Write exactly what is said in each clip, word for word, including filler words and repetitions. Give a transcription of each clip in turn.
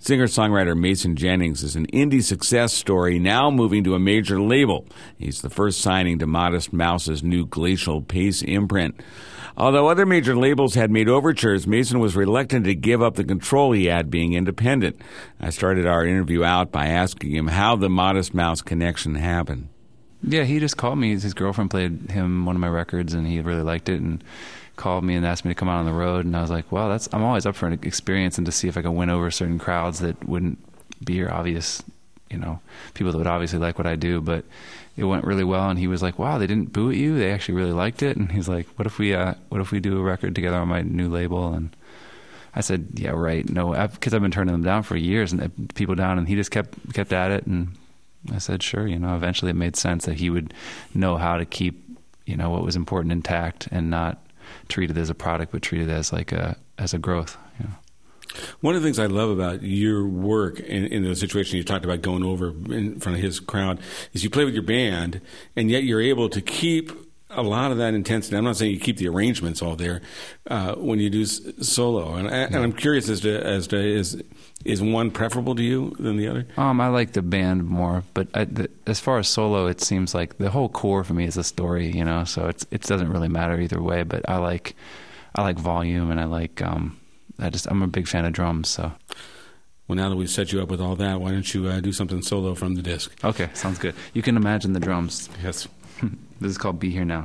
Singer-songwriter Mason Jennings is an indie success story now moving to a major label. He's the first signing to Modest Mouse's new Glacial Pace imprint. Although other major labels had made overtures, Mason was reluctant to give up the control he had being independent. I started our interview out by asking him how the Modest Mouse connection happened. Yeah, he just called me. His girlfriend played him one of my records, and he really liked it, and called me and asked me to come out on the road. And I was like, well, that's I'm always up for an experience and to see if I can win over certain crowds that wouldn't be your obvious, you know, people that would obviously like what I do. But it went really well, and he was like, wow, they didn't boo at you. They actually really liked it. And he's like, what if we uh, what if we do a record together on my new label? And I said, yeah, right. No, because I've, I've been turning them down for years, and people down, and he just kept kept at it. And I said, sure. You know, eventually it made sense that he would know how to keep, you know, what was important intact and not treat it as a product, but treat it as like a as a growth. You know. One of the things I love about your work in, in the situation you talked about going over in front of his crowd is you play with your band, and yet you're able to keep a lot of that intensity. I'm not saying you keep the arrangements all there uh, when you do s- solo, and, I, and I'm curious as to as to is is one preferable to you than the other? Um, I like the band more, but I, the, as far as solo, it seems like the whole core for me is a story, you know. So it's it doesn't really matter either way. But I like I like volume, and I like um, I just I'm a big fan of drums. So. Well, now that we've set you up with all that, why don't you uh, do something solo from the disc? Okay, sounds good. You can imagine the drums. Yes. This is called Be Here Now.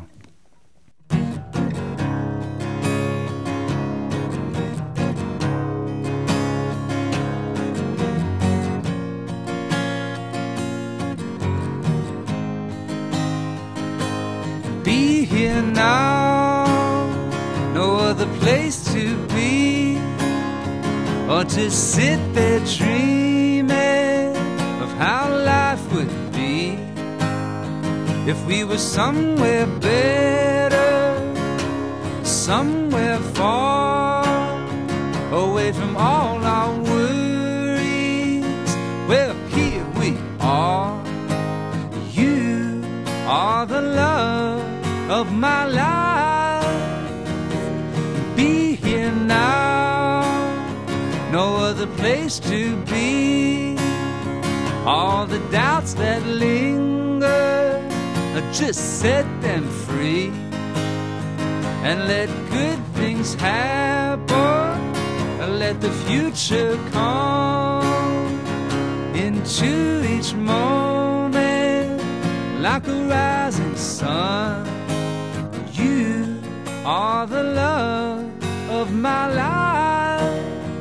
Be here now, no other place to be, or to sit there dreaming of how life would be if we were somewhere better, somewhere far away from all our worries. Well, here we are. You are the love of my life. Be here now, no other place to be. All the doubts that linger, just set them free and let good things happen. Let the future come into each moment like a rising sun. You are the love of my life.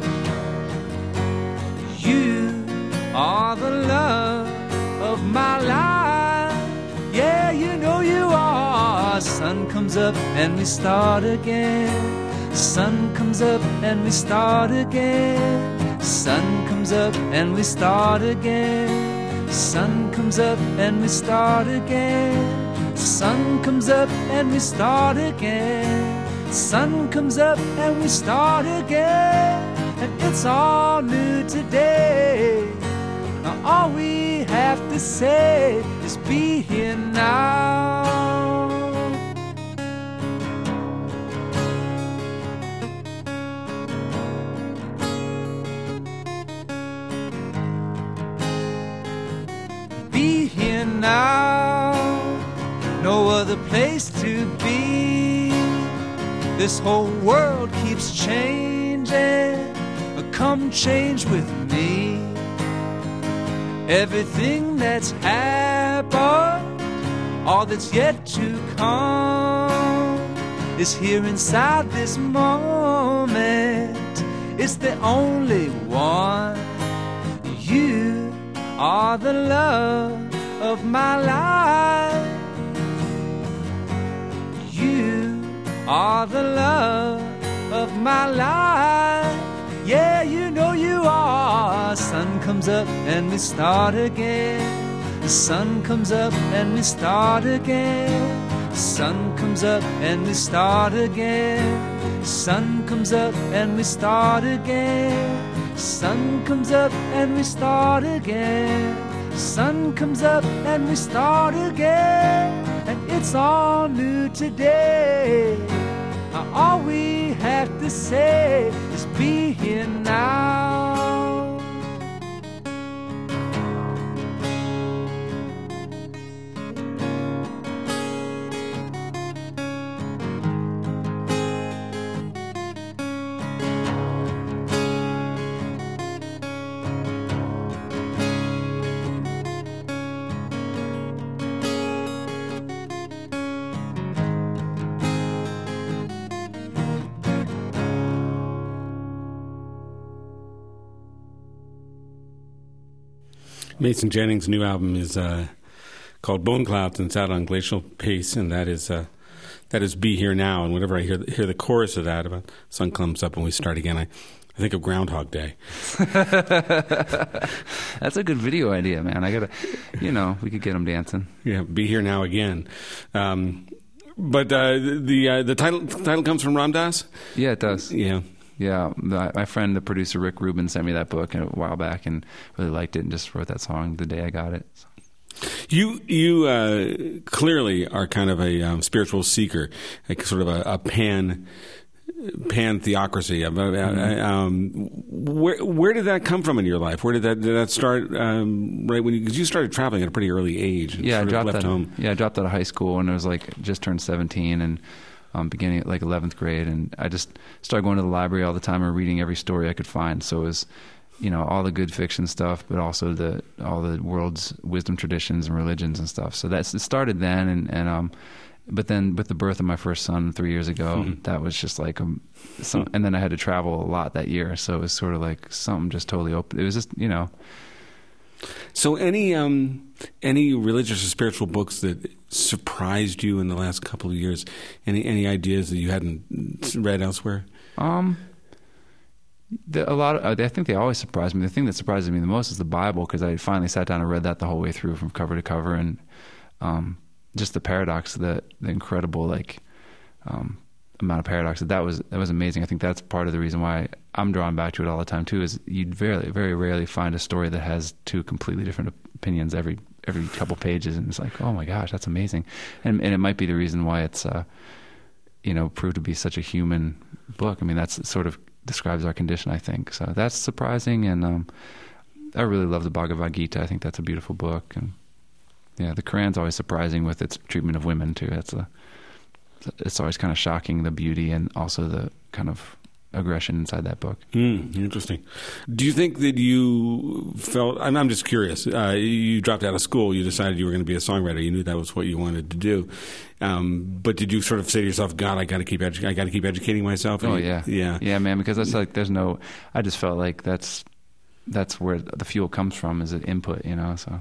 You are the love of my life. Yeah, you know you are. Sun comes up and we start again. Sun comes up and we start again. Sun comes up and we start again. Sun comes up and we start again. Sun comes up and we start again. Sun comes up and we start again. And it's all new today. Now all we have to say is be here now. Be here now, no other place to be. This whole world keeps changing. Come change with me. Everything that's happened, all that's yet to come, is here inside this moment. It's the only one. You are the love of my life. You are the love of my life. Yeah, you know you are. Sun comes up and we start again. The sun comes up and we start again. Sun comes up and we start again. Sun comes up and we start again. Sun comes up and we start again. Sun comes up and we start again. And it's all new today. Now all we have to say is be here now. Mason Jennings' new album is uh, called Bone Clouds, and it's out on Glacial Pace, and that is uh, that is Be Here Now. And whenever I hear the, hear the chorus of that, about sun comes up and we start again, I, I think of Groundhog Day. That's a good video idea, man. I gotta, you know, we could get them dancing. Yeah, Be Here Now again. Um, but uh, the uh, the title the title comes from Ram Dass? Yeah, it does. Yeah. Yeah, my, my friend, the producer Rick Rubin, sent me that book a while back and really liked it and just wrote that song the day I got it. So. You you uh, clearly are kind of a um, spiritual seeker, like sort of a, a pan pan theocracy. Mm-hmm. Um, where where did that come from in your life? Where did that did that start? Um, right when you, 'cause you started traveling at a pretty early age. And yeah, sort I dropped of left that. home. Yeah, I dropped out of high school and I was like just turned seventeen and. Um, beginning at like eleventh grade, and I just started going to the library all the time and reading every story I could find. So it was, you know, all the good fiction stuff, but also the all the world's wisdom traditions and religions and stuff. So that's it started then, and and um, but then with the birth of my first son three years ago, mm-hmm. that was just like um, some, and then I had to travel a lot that year, so it was sort of like something just totally open. It was just, you know. So any um, any religious or spiritual books that surprised you in the last couple of years? Any any ideas that you hadn't read elsewhere? Um, the, a lot. Of, I think they always surprise me. The thing that surprises me the most is the Bible, because I finally sat down and read that the whole way through from cover to cover, and um, just the paradox, the the incredible like um, amount of paradox. That was that was amazing. I think that's part of the reason why I'm drawn back to it all the time too. Is you'd very very rarely find a story that has two completely different opinions every every couple pages, and it's like, oh my gosh, that's amazing. And and it might be the reason why it's uh, you know proved to be such a human book. I mean, that's sort of describes our condition, I think. So that's surprising, and um, I really love the Bhagavad Gita. I think that's a beautiful book, and yeah, the Quran's always surprising with its treatment of women too. That's a it's always kind of shocking, the beauty and also the kind of aggression inside that book. Mm, interesting. Do you think that you felt, and I'm just curious, uh, you dropped out of school, you decided you were going to be a songwriter, you knew that was what you wanted to do, um, but did you sort of say to yourself, God, I got to keep edu- I got to keep educating myself? Oh, you, yeah. Yeah. Yeah, man, because that's like, there's no, I just felt like that's, that's where the fuel comes from, is an input, you know, so.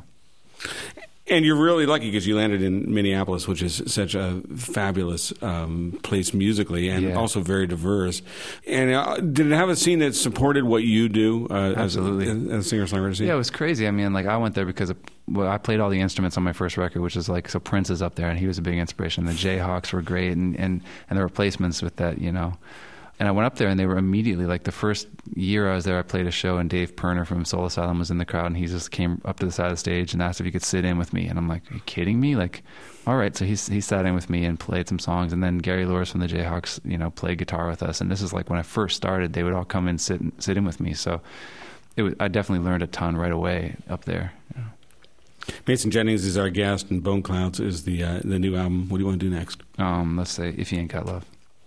And you're really lucky because you landed in Minneapolis, which is such a fabulous um, place musically and yeah. also very diverse. And uh, did it have a scene that supported what you do uh, Absolutely. as a, as a singer-songwriter? Yeah, it was crazy. I mean, like I went there because of, well, I played all the instruments on my first record, which is like, so Prince is up there, and he was a big inspiration. The Jayhawks were great, and, and, and the replacements with that, you know. And I went up there, and they were immediately, like the first year I was there, I played a show, and Dave Pirner from Soul Asylum was in the crowd, and he just came up to the side of the stage and asked if he could sit in with me. And I'm like, are you kidding me? Like, all right. So he, he sat in with me and played some songs. And then Gary Lewis from the Jayhawks, you know, played guitar with us. And this is like when I first started, they would all come and sit, sit in with me. So it was, I definitely learned a ton right away up there. You know. Mason Jennings is our guest, and Bone Clouds is the uh, the new album. What do you want to do next? Um, let's say If You Ain't Got Love.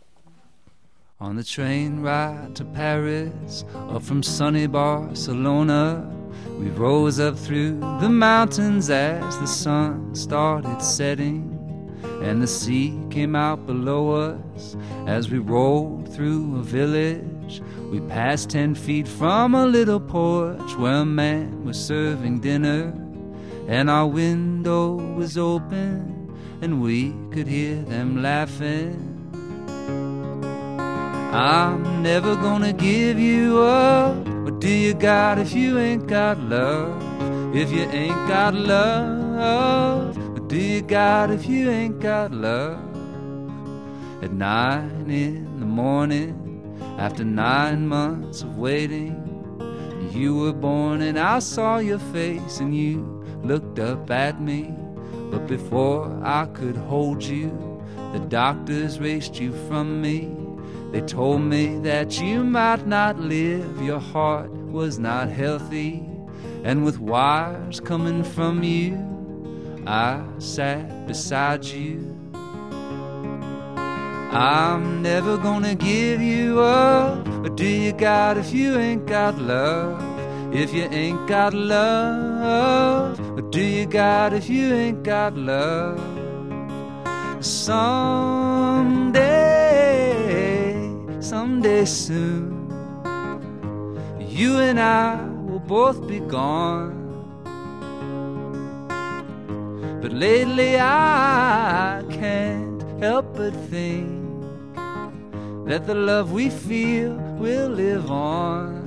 On the train ride to Paris, or from sunny Barcelona, we rose up through the mountains as the sun started setting, and the sea came out below us as we rolled through a village. We passed ten feet from a little porch where a man was serving dinner, and our window was open and we could hear them laughing. I'm never gonna give you up. What do you got if you ain't got love? If you ain't got love, what do you got if you ain't got love? At nine in the morning, after nine months of waiting, you were born and I saw your face and you looked up at me. But before I could hold you, the doctors raced you from me. They told me that you might not live, your heart was not healthy, and with wires coming from you, I sat beside you. I'm never gonna give you up. What do you got if you ain't got love? If you ain't got love, what do you got if you ain't got love? Someday, someday soon, you and I will both be gone, But lately I can't help but think that the love we feel will live on.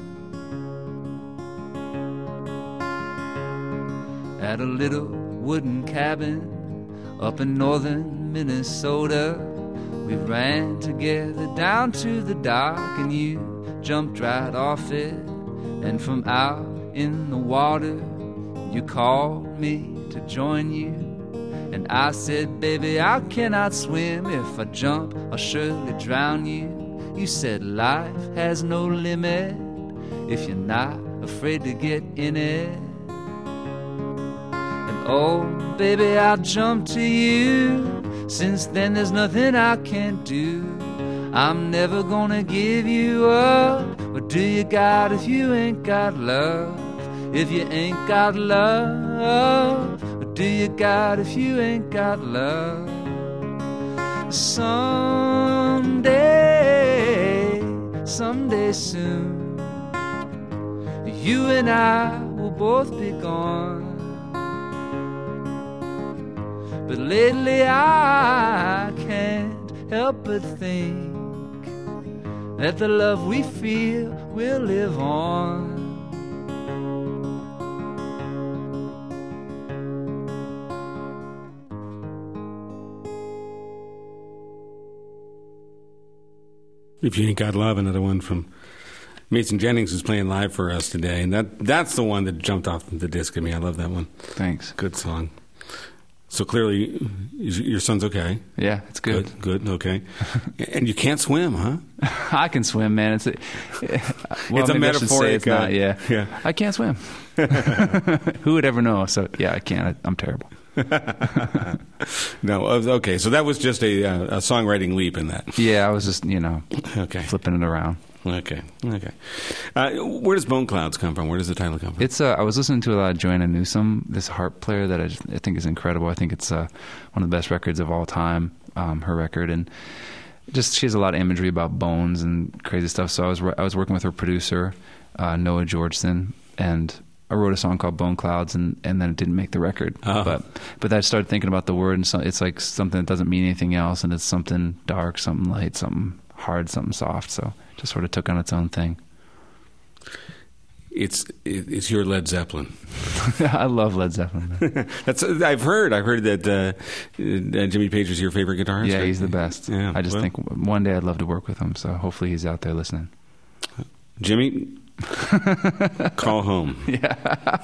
At a little wooden cabin up in northern Minnesota, we ran together down to the dock, and you jumped right off it. And from out in the water, you called me to join you. And I said, baby, I cannot swim. If I jump, I'll surely drown you. You said life has no limit if you're not afraid to get in it. And oh, baby, I'll jump to you. Since then there's nothing I can't do. I'm never gonna give you up. What do you got if you ain't got love? If you ain't got love, what do you got if you ain't got love? Someday, someday soon, you and I will both be gone. But lately I can't help but think that the love we feel will live on. If You Ain't Got Love, another one from Mason Jennings, who's playing live for us today. And that that's the one that jumped off the disc at me. I love that one. Thanks. Good song. So clearly, your son's okay. Yeah, it's good. Good, good okay. And you can't swim, huh? I can swim, man. It's a, well, it's a metaphor. It's not, yeah. yeah. I can't swim. Who would ever know? So, yeah, I can't. I, I'm terrible. No, okay. So that was just a, a songwriting leap in that. Yeah, I was just, you know, okay. flipping it around. Okay, okay. Uh, where does Bone Clouds come from? Where does the title come from? It's. Uh, I was listening to a lot of Joanna Newsom, this harp player that I, just, I think is incredible. I think it's uh, one of the best records of all time, um, her record. And just she has a lot of imagery about bones and crazy stuff. So I was I was working with her producer, uh, Noah Georgeson, and I wrote a song called Bone Clouds, and, and then it didn't make the record. Oh. But but I started thinking about the word, and so it's like something that doesn't mean anything else, and it's something dark, something light, something hard, something soft. So it just sort of took on its own thing. It's it's your Led Zeppelin. I love Led Zeppelin. That's I've heard. I've heard that uh, uh, Jimmy Page is your favorite guitarist. Yeah, right? he's the best. Yeah, I just well. think one day I'd love to work with him. So hopefully he's out there listening. Jimmy, call home. Yeah.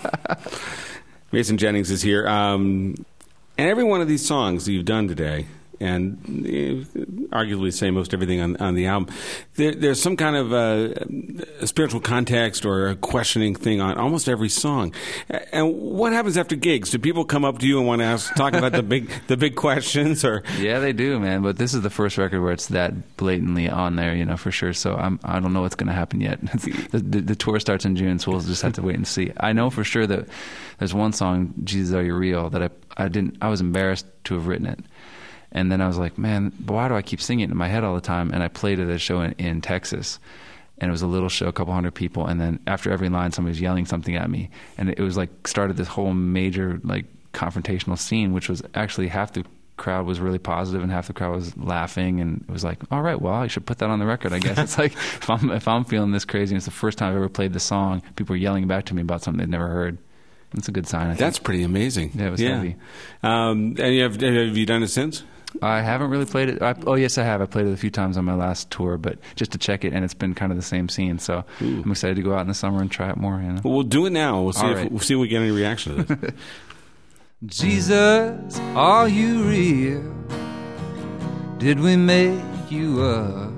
Mason Jennings is here, um, and every one of these songs that you've done today, and uh, arguably say most everything on, on the album, there, there's some kind of uh, a spiritual context or a questioning thing on almost every song. And what happens after gigs? Do people come up to you and want to ask, talk about the big the big questions? Or yeah, they do, man. But this is the first record where it's that blatantly on there, you know, for sure. So I'm, I don't know what's going to happen yet. the, the, the tour starts in June, so we'll just have to wait and see. I know for sure that there's one song, Jesus Are You Real, that I I didn't I was embarrassed to have written it. And then I was like, man, why do I keep singing it in my head all the time? And I played it at a show in, in Texas. And it was a little show, a couple hundred people. And then after every line, somebody was yelling something at me. And it was like started this whole major like confrontational scene, which was actually half the crowd was really positive and half the crowd was laughing. And it was like, all right, well, I should put that on the record, I guess. It's like if I'm, if I'm feeling this crazy and it's the first time I've ever played the song, people are yelling back to me about something they'd never heard. It's a good sign, I think. That's pretty amazing. Yeah, it was yeah. heavy. Um, and you have, have you done it since? I haven't really played it. I, oh, yes, I have. I played it a few times on my last tour, but just to check it, and it's been kind of the same scene. So Ooh. I'm excited to go out in the summer and try it more. You know? Well, we'll do it now. We'll see, if, right. we'll see if we get any reaction to this. Jesus, are you real? Did we make you up?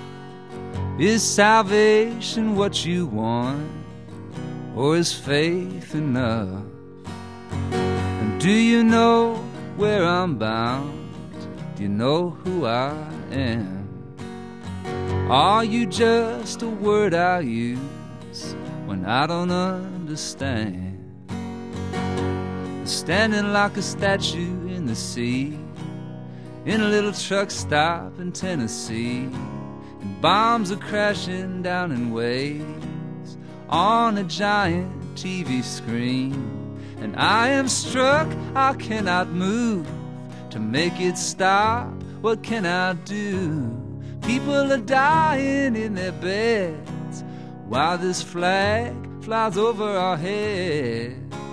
Is salvation what you want? Or is faith enough? And do you know where I'm bound? Do you know who I am? Are you just a word I use when I don't understand? Standing like a statue in the sea, in a little truck stop in Tennessee, and bombs are crashing down in waves on a giant T V screen. and I am struck, I cannot move to make it stop. What can I do? People are dying in their beds while this flag flies over our heads.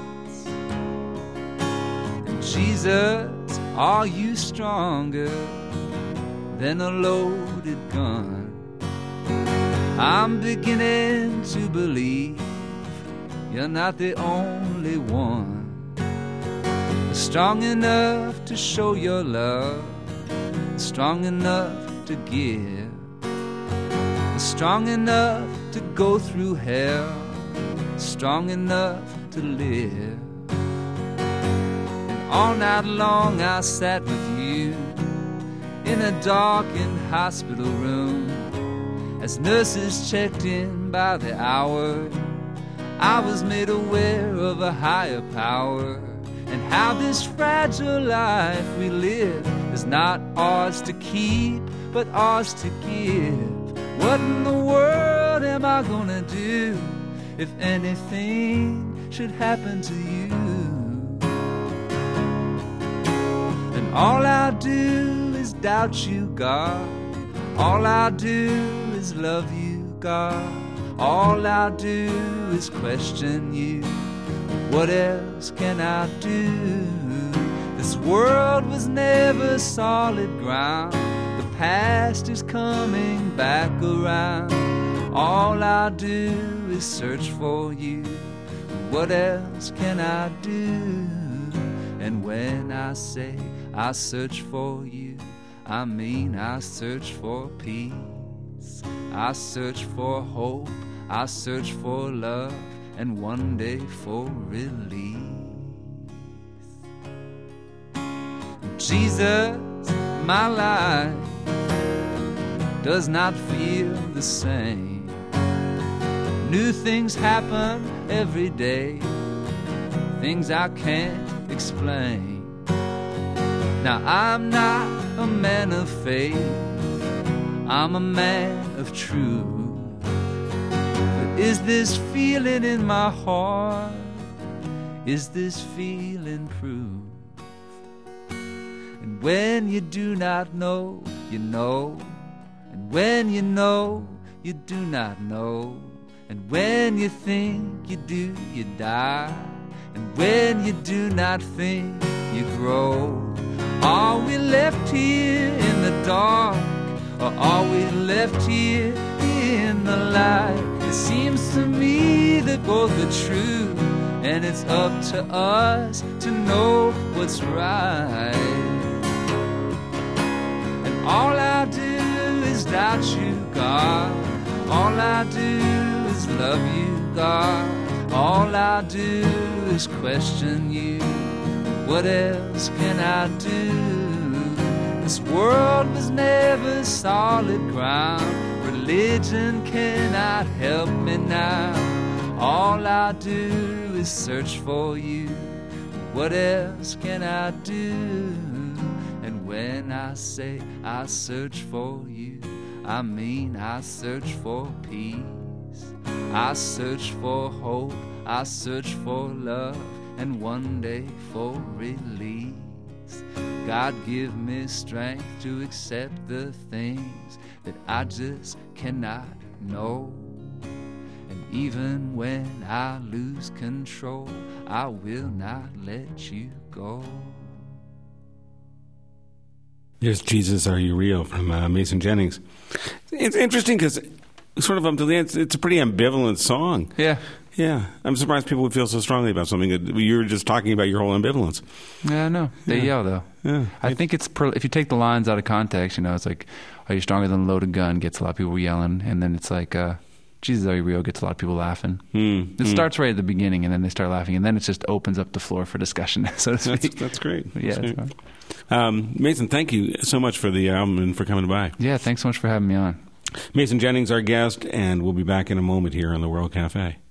And Jesus, are you stronger than a loaded gun? I'm beginning to believe you're not the only one strong enough to show your love, strong enough to give, strong enough to go through hell, strong enough to live. And all night long I sat with you in a darkened hospital room. As nurses checked in by the hour, I was made aware of a higher power, and how this fragile life we live is not ours to keep, but ours to give. What in the world am I gonna do if anything should happen to you? And all I do is doubt you, God. All I do is love you, God. All I do is question you. What else can I do? This world was never solid ground. The past is coming back around. All I do is search for you. What else can I do? And when I say I search for you, I mean I search for peace. I search for hope. I search for love, and one day for release. Jesus, my life does not feel the same. New things happen every day, things I can't explain. Now I'm not a man of faith, I'm a man of truth. Is this feeling in my heart? Is this feeling proof? And when you do not know, you know. And when you know, you do not know. And when you think you do, you die. And when you do not think, you grow. Are we left here in the dark? Or are we left here in the light? It seems to me that both are true, and it's up to us to know what's right. And all I do is doubt you, God. All I do is love you, God. All I do is question you. What else can I do? This world was never solid ground. Religion cannot help me now. All I do is search for you. What else can I do? And when I say I search for you, I mean I search for peace. I search for hope. I search for love, and one day for release. God, give me strength to accept the things that I just cannot know. And even when I lose control, I will not let you go. Here's Jesus, Are You Real from uh, Mason Jennings. It's interesting because sort of up to the end, it's a pretty ambivalent song. Yeah. Yeah. I'm surprised people would feel so strongly about something. That you were just talking about your whole ambivalence. Yeah, I know. They Yeah. yell, though. Yeah. I think it's, per, if you take the lines out of context, you know, it's like, are you stronger than a loaded gun? Gets a lot of people yelling. And then it's like, uh, Jesus, Are You Real? Gets a lot of people laughing. Mm, It mm. starts right at the beginning, and then they start laughing. And then it just opens up the floor for discussion, so to speak. That's, that's great. Yeah, That's it's great. fun. Um, Mason, thank you so much for the album and for coming by. Yeah, thanks so much for having me on. Mason Jennings, our guest, and we'll be back in a moment here on the World Cafe.